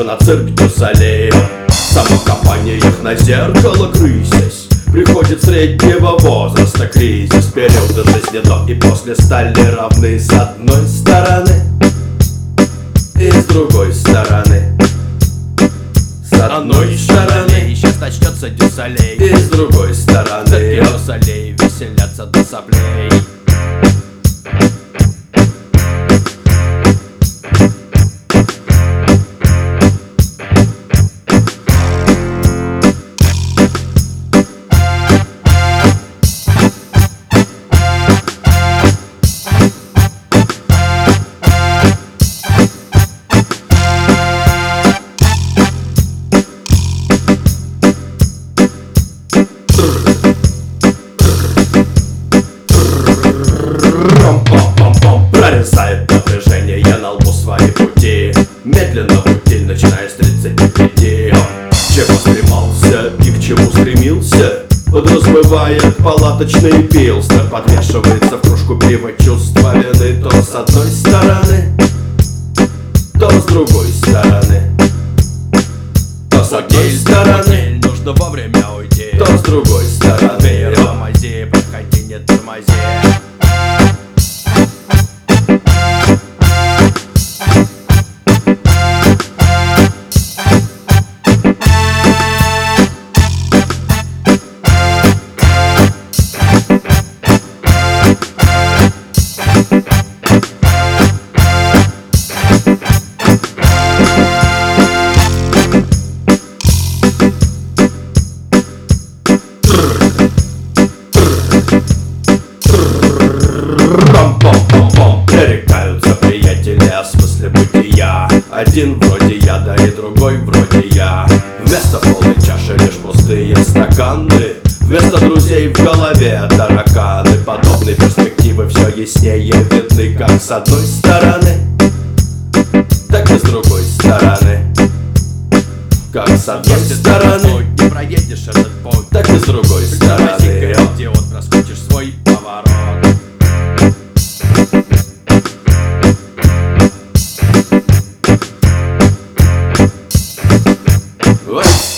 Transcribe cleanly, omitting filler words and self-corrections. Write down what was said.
на цирк Дю-Солей. В самокопаниях на зеркало крысясь, приходит среднего возраста кризис. Периоды жизни до и после стали равны с одной стороны и с другой стороны. С одной стороны сейчас начнется Дю-Солей, и с другой стороны Дю-Солей веселятся до соплей. Прорезает напряжение на лбу свои пути, медленно пути, начиная с 35. Чего стремался и к чему стремился, подразумевает палаточный пилснер. Подвешивается в кружку пива чувство вины то с одной стороны, то с другой стороны. То с одной стороны, нужно вовремя уйти, то с другой стороны. Тормози, проходи, не тормози. Пререкаются приятели о смысле бытия. Один вроде я, да и другой вроде я. Вместо полной чаши лишь пустые стаканы. Вместо друзей в голове тараканы. Подобные перспективы все яснее видны, как с одной стороны, так и с другой стороны. Как с одной стороны, не проедешь этот путь, так и с другой стороны. идиот, проскочишь свой поворот. Ой.